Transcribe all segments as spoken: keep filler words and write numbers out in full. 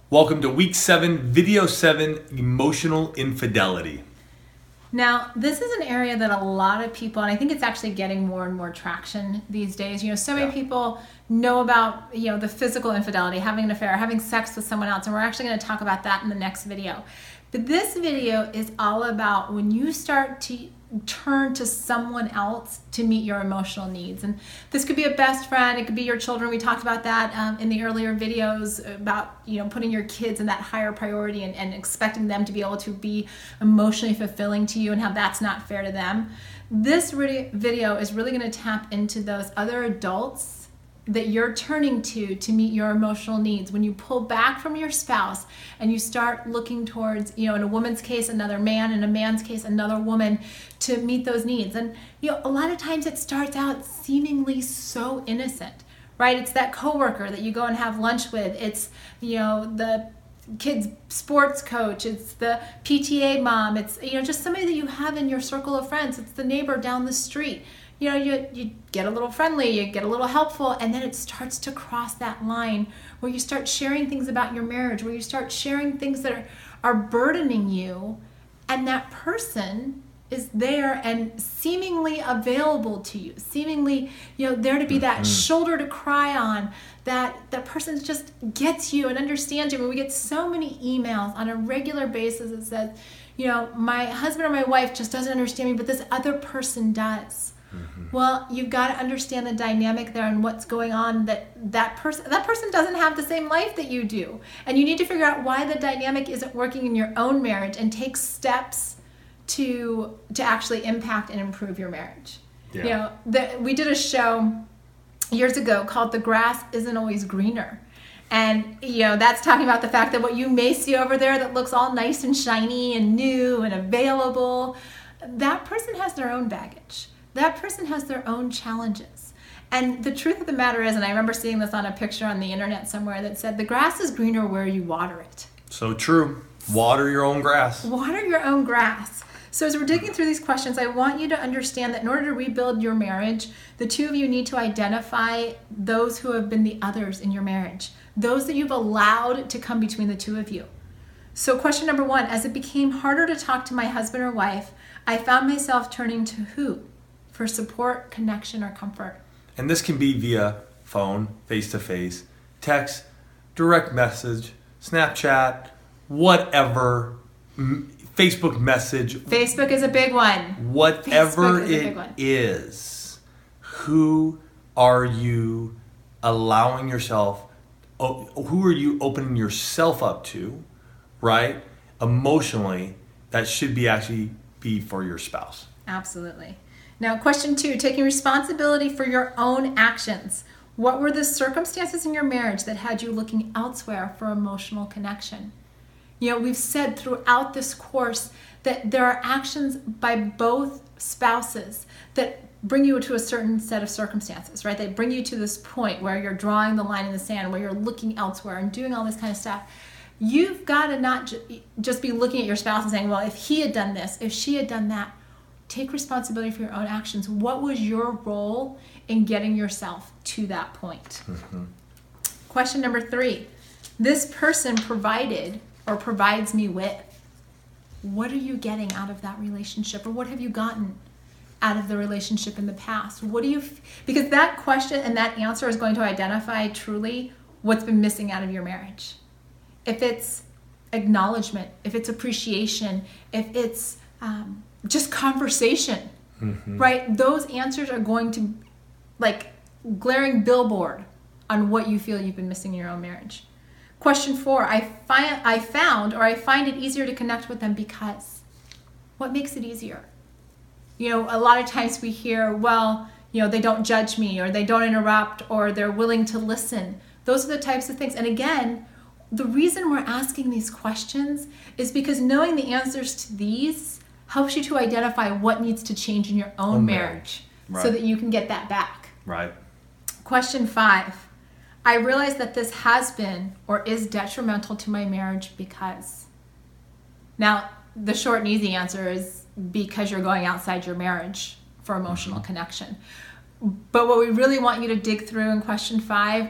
Welcome to week seven, video seven, emotional infidelity. Now, this is an area that a lot of people, and I think it's actually getting more and more traction these days. You know, so many Yeah. people know about, you know, the physical infidelity, having an affair, having sex with someone else, and we're actually going to talk about that in the next video. But this video is all about when you start to turn to someone else to meet your emotional needs. And this could be a best friend, it could be your children. We talked about that um, in the earlier videos about, you know, putting your kids in that higher priority and, and expecting them to be able to be emotionally fulfilling to you and how that's not fair to them. This really, video is really going to tap into those other adults that you're turning to to meet your emotional needs. When you pull back from your spouse and you start looking towards, you know, in a woman's case, another man, in a man's case, another woman, to meet those needs. And, you know, a lot of times it starts out seemingly so innocent, right? It's that coworker that you go and have lunch with. It's, you know, the kids' sports coach. It's the P T A mom. It's, you know, just somebody that you have in your circle of friends. It's the neighbor down the street. You know, you, you get a little friendly, you get a little helpful, and then it starts to cross that line where you start sharing things about your marriage, where you start sharing things that are, are burdening you, and that person is there and seemingly available to you, seemingly, you know, there to be that mm-hmm. shoulder to cry on, that that person just gets you and understands you. And we get so many emails on a regular basis that says, you know, my husband or my wife just doesn't understand me, but this other person does. Mm-hmm. Well, you've got to understand the dynamic there and what's going on, that that person that person doesn't have the same life that you do. And you need to figure out why the dynamic isn't working in your own marriage and take steps to to actually impact and improve your marriage. Yeah. You know, the, we did a show years ago called The Grass Isn't Always Greener. And, you know, that's talking about the fact that what you may see over there that looks all nice and shiny and new and available, that person has their own baggage. That person has their own challenges. And the truth of the matter is, and I remember seeing this on a picture on the internet somewhere that said, the grass is greener where you water it. So true. Water your own grass. Water your own grass. So as we're digging through these questions, I want you to understand that in order to rebuild your marriage, the two of you need to identify those who have been the others in your marriage, those that you've allowed to come between the two of you. So question number one, as it became harder to talk to my husband or wife, I found myself turning to who? For support, connection, or comfort. And this can be via phone, face-to-face, text, direct message, Snapchat, whatever, m- Facebook message. Facebook is a big one. Whatever is it one. is, who are you allowing yourself, who are you opening yourself up to, right? Emotionally, that should be actually be for your spouse. Absolutely. Now, question two, taking responsibility for your own actions. What were the circumstances in your marriage that had you looking elsewhere for emotional connection? You know, we've said throughout this course that there are actions by both spouses that bring you to a certain set of circumstances, right? They bring you to this point where you're drawing the line in the sand, where you're looking elsewhere and doing all this kind of stuff. You've got to not ju- just be looking at your spouse and saying, well, if he had done this, if she had done that. Take responsibility for your own actions. What was your role in getting yourself to that point? Mm-hmm. Question number three. This person provided or provides me with. What are you getting out of that relationship? Or what have you gotten out of the relationship in the past? What do you... F- because that question and that answer is going to identify truly what's been missing out of your marriage. If it's acknowledgement, if it's appreciation, if it's... Um, just conversation, mm-hmm. right? Those answers are going to, like, glaring billboard on what you feel you've been missing in your own marriage. Question four, I find I found or I find it easier to connect with them because. What makes it easier? You know, a lot of times we hear, well, you know, they don't judge me, or they don't interrupt, or they're willing to listen. Those are the types of things. And again, the reason we're asking these questions is because knowing the answers to these helps you to identify what needs to change in your own, own marriage, marriage. Right. So that you can get that back. Right. Question five. I realize that this has been or is detrimental to my marriage because. Now, the short and easy answer is because you're going outside your marriage for emotional mm-hmm. connection. But what we really want you to dig through in question five is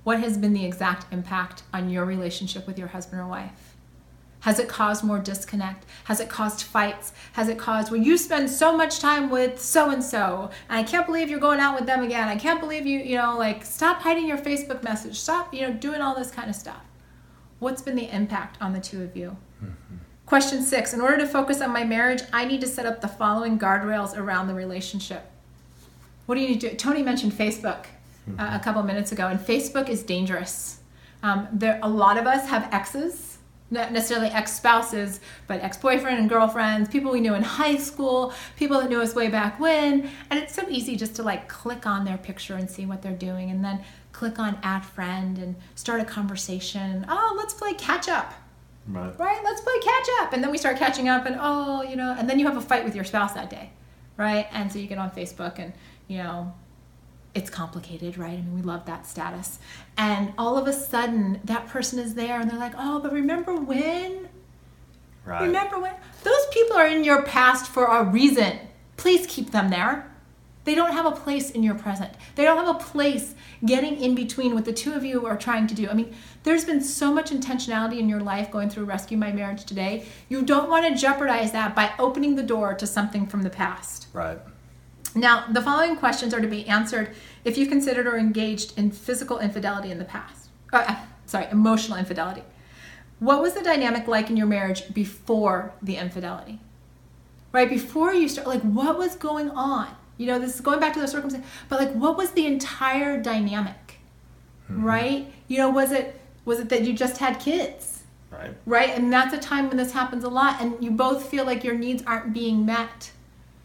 What has been the exact impact on your relationship with your husband or wife? Has it caused more disconnect? Has it caused fights? Has it caused, well, you spend so much time with so-and-so, and I can't believe you're going out with them again. I can't believe you, you know, like, stop hiding your Facebook message. Stop, you know, doing all this kind of stuff. What's been the impact on the two of you? Mm-hmm. Question six, in order to focus on my marriage, I need to set up the following guardrails around the relationship. What do you need to do? Tony mentioned Facebook mm-hmm. uh, a couple minutes ago, and Facebook is dangerous. Um, there, a lot of us have exes. Not necessarily ex-spouses, but ex-boyfriend and girlfriends, people we knew in high school, people that knew us way back when. And it's so easy just to like click on their picture and see what they're doing, and then click on add friend and start a conversation. Oh, let's play catch up. Right. Right? Let's play catch up. And then we start catching up, and oh, you know, and then you have a fight with your spouse that day. Right? And so you get on Facebook and, you know, it's complicated, right? I mean, we love that status. And all of a sudden, that person is there, and they're like, oh, but remember when? Right. Remember when? Those people are in your past for a reason. Please keep them there. They don't have a place in your present. They don't have a place getting in between what the two of you are trying to do. I mean, there's been so much intentionality in your life going through Rescue My Marriage today. You don't want to jeopardize that by opening the door to something from the past. Right. Now, the following questions are to be answered if you considered or engaged in physical infidelity in the past. Uh, sorry, emotional infidelity. What was the dynamic like in your marriage before the infidelity? Right, before you start, like, what was going on? You know, this is going back to the circumstance, but like, what was the entire dynamic? Mm-hmm. Right? You know, was it was it that you just had kids? Right. Right, and that's a time when this happens a lot, and you both feel like your needs aren't being met.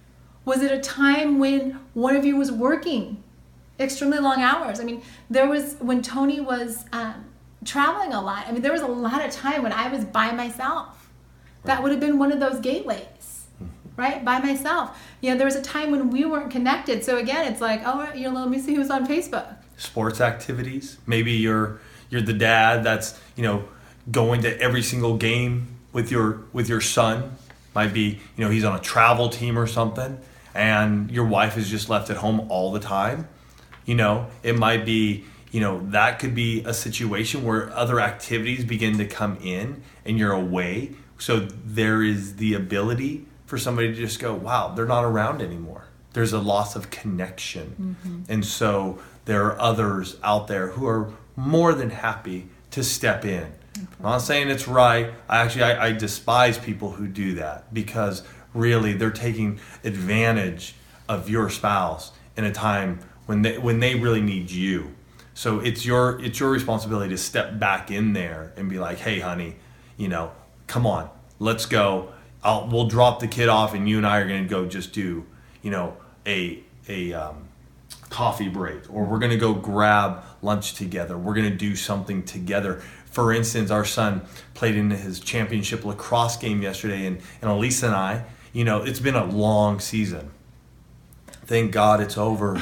Was it a time when one of you was working extremely long hours? I mean, there was, when Tony was um, traveling a lot, I mean, there was a lot of time when I was by myself. Right. That would have been one of those gateways, mm-hmm. right? By myself. You know, there was a time when we weren't connected. So again, it's like, oh, you know, let me see who's on Facebook. Sports activities. Maybe you're you're the dad that's, you know, going to every single game with your with your son. Might be, you know, he's on a travel team or something. And your wife is just left at home all the time. You know, it might be, you know, that could be a situation where other activities begin to come in and you're away. So there is the ability for somebody to just go, wow, they're not around anymore. There's a loss of connection. Mm-hmm. And so there are others out there who are more than happy to step in. Mm-hmm. I'm not saying it's right. I actually, I, I despise people who do that, because really they're taking advantage of your spouse in a time when they when they really need you. So it's your it's your responsibility to step back in there and be like, hey honey, you know, come on, let's go. I'll we'll drop the kid off and you and I are gonna go just do, you know, a a um, coffee break, or we're gonna go grab lunch together. We're gonna do something together. For instance, our son played in his championship lacrosse game yesterday, and, and Elisa and I, you know, it's been a long season. Thank God it's over.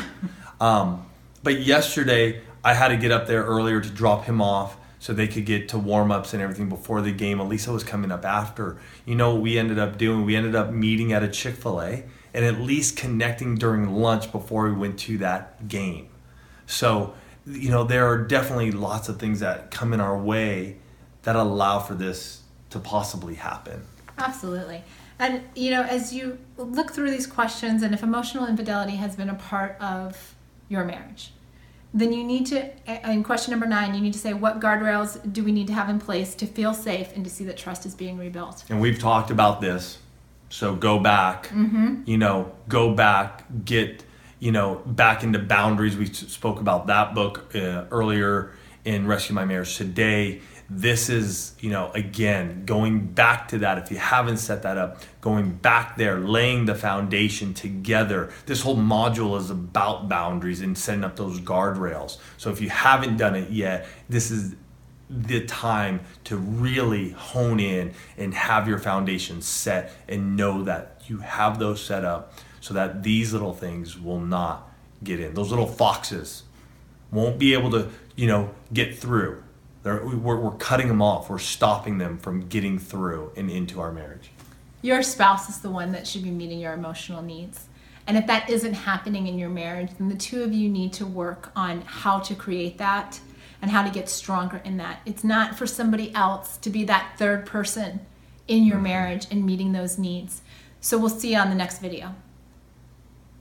Um, but yesterday, I had to get up there earlier to drop him off so they could get to warm-ups and everything before the game. Elisa was coming up after. You know what we ended up doing? We ended up meeting at a Chick-fil-A and at least connecting during lunch before we went to that game. So, you know, there are definitely lots of things that come in our way that allow for this to possibly happen. Absolutely. And, you know, as you look through these questions, and if emotional infidelity has been a part of your marriage, then you need to, in question number nine, you need to say, what guardrails do we need to have in place to feel safe and to see that trust is being rebuilt? And we've talked about this. So go back, mm-hmm. you know, go back, get, you know, back into boundaries. We spoke about that book uh, earlier in Rescue My Marriage Today. This is, you know, again, going back to that. If you haven't set that up, going back there, laying the foundation together. This whole module is about boundaries and setting up those guardrails. So if you haven't done it yet, this is the time to really hone in and have your foundation set and know that you have those set up so that these little things will not get in. Those little foxes won't be able to, you know, get through. They're, we're, we're cutting them off. We're stopping them from getting through and into our marriage. Your spouse is the one that should be meeting your emotional needs. And if that isn't happening in your marriage, then the two of you need to work on how to create that and how to get stronger in that. It's not for somebody else to be that third person in your marriage and meeting those needs. So we'll see you on the next video.